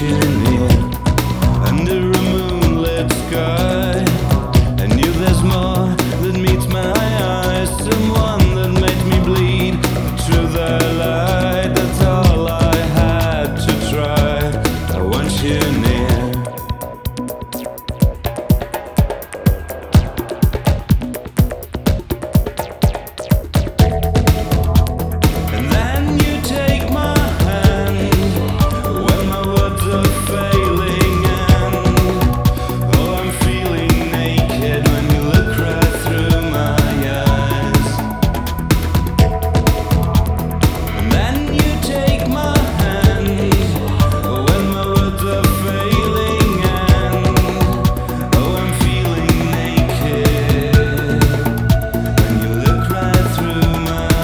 you near under a moonlit sky. I knew there's more that meets my eyes, someone that made me bleed. The truth I lied, that's all I had to try. I want you near. And then you take my hand when my words are failing, and oh, I'm feeling naked when you look right through my eyes. And then you take my hand when my words are failing, and oh, I'm feeling naked when you look right through my eyes.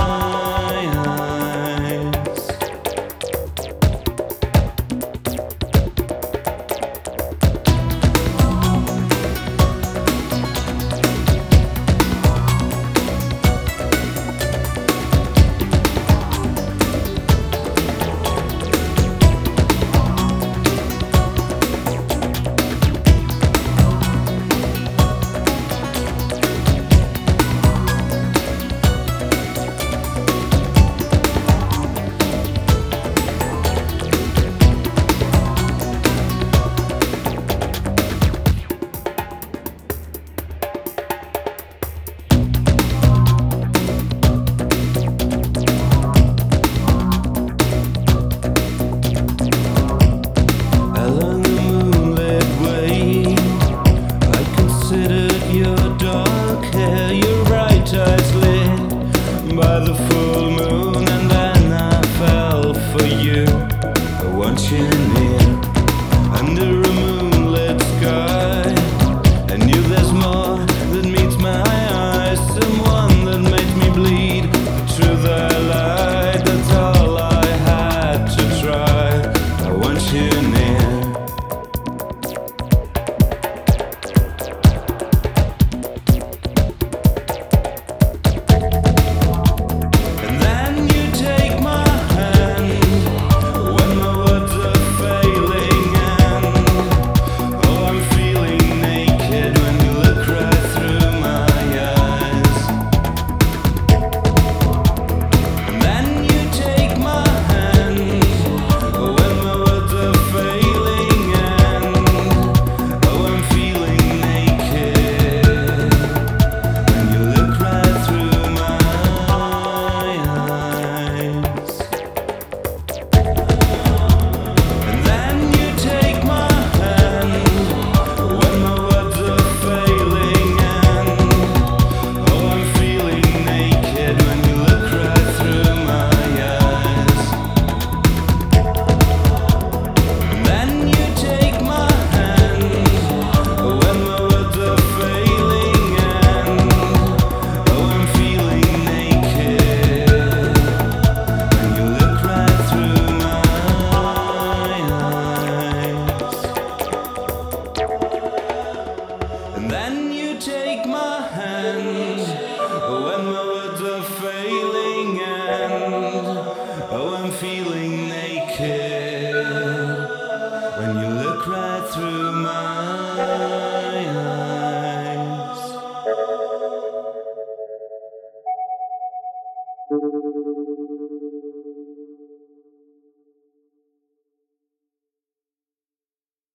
Along the moonlit way, I considered your dark hair, your bright eyes lit by the full moon, and then I fell for you. I want you near under a moonlit sky. I knew there's more that meets my eyes, someone that made me bleed. The truth I lied, that's all I had to try. I want you near. And then you take my hand when my words are failing, and oh, I'm feeling naked when you look right through my eyes. And then you take my hand when my words are failing, and oh, I'm feeling naked when you look right through my eyes. And then you take my hand when my words are failing, and oh, I'm feeling naked when you look right through my eyes. And then you take my hand when my words are failing, and oh, I'm feeling naked when you look right through my eyes. And then you take my hand when my